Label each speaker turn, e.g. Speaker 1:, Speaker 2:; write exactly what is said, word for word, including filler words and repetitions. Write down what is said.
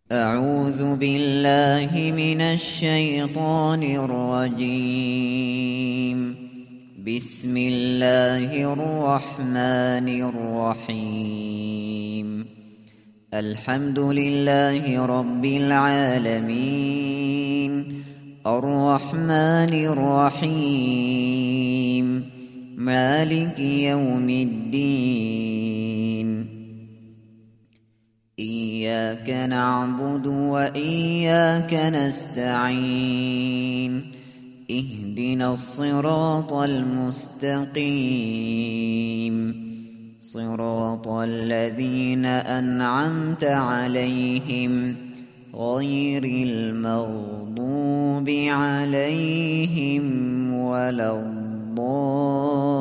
Speaker 1: أعوذ بالله من الشيطان الرجيم. بسم الله الرحمن الرحيم. الحمد لله رب العالمين، الرحمن الرحيم، مالك يوم الدين. إياك نعبد وإياك نستعين، اهدنا الصراط المستقيم، صراط الذين أنعمت عليهم غير المغضوب عليهم ولا الضالين.